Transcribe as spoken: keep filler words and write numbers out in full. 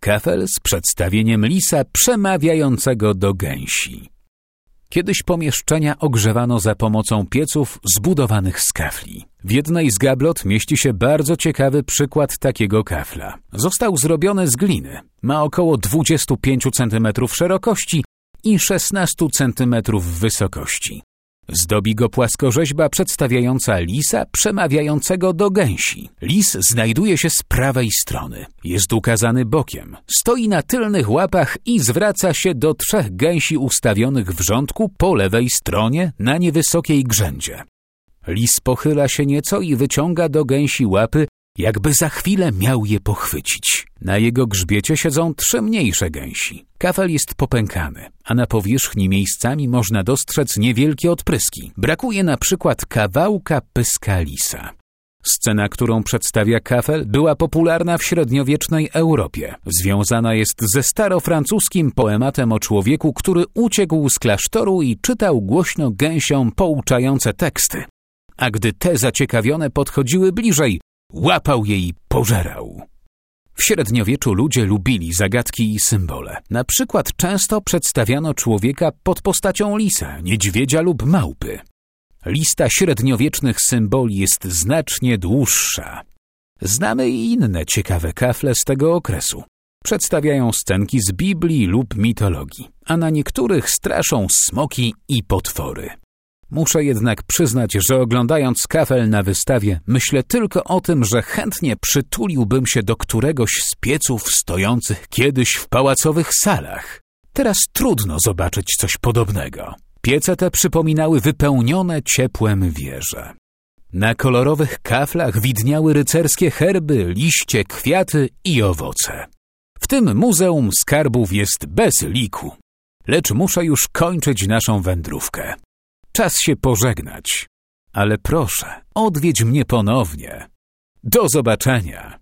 kafel z przedstawieniem lisa przemawiającego do gęsi. Kiedyś pomieszczenia ogrzewano za pomocą pieców zbudowanych z kafli. W jednej z gablot mieści się bardzo ciekawy przykład takiego kafla. Został zrobiony z gliny. Ma około dwadzieścia pięć centymetrów szerokości i szesnaście centymetrów wysokości. Zdobi go płaskorzeźba przedstawiająca lisa przemawiającego do gęsi. Lis znajduje się z prawej strony. Jest ukazany bokiem. Stoi na tylnych łapach i zwraca się do trzech gęsi ustawionych w rządku po lewej stronie na niewysokiej grzędzie. Lis pochyla się nieco i wyciąga do gęsi łapy, jakby za chwilę miał je pochwycić. Na jego grzbiecie siedzą trzy mniejsze gęsi. Kafel jest popękany, a na powierzchni miejscami można dostrzec niewielkie odpryski. Brakuje na przykład kawałka pyska lisa. Scena, którą przedstawia kafel, była popularna w średniowiecznej Europie. Związana jest ze starofrancuskim poematem o człowieku, który uciekł z klasztoru i czytał głośno gęsiom pouczające teksty. A gdy te zaciekawione podchodziły bliżej, łapał je i pożerał. W średniowieczu ludzie lubili zagadki i symbole. Na przykład często przedstawiano człowieka pod postacią lisa, niedźwiedzia lub małpy. Lista średniowiecznych symboli jest znacznie dłuższa. Znamy i inne ciekawe kafle z tego okresu. Przedstawiają scenki z Biblii lub mitologii, a na niektórych straszą smoki i potwory. Muszę jednak przyznać, że oglądając kafel na wystawie, myślę tylko o tym, że chętnie przytuliłbym się do któregoś z pieców stojących kiedyś w pałacowych salach. Teraz trudno zobaczyć coś podobnego. Piece te przypominały wypełnione ciepłem wieże. Na kolorowych kaflach widniały rycerskie herby, liście, kwiaty i owoce. W tym muzeum skarbów jest bez liku. Lecz muszę już kończyć naszą wędrówkę. Czas się pożegnać. Ale proszę, odwiedź mnie ponownie. Do zobaczenia.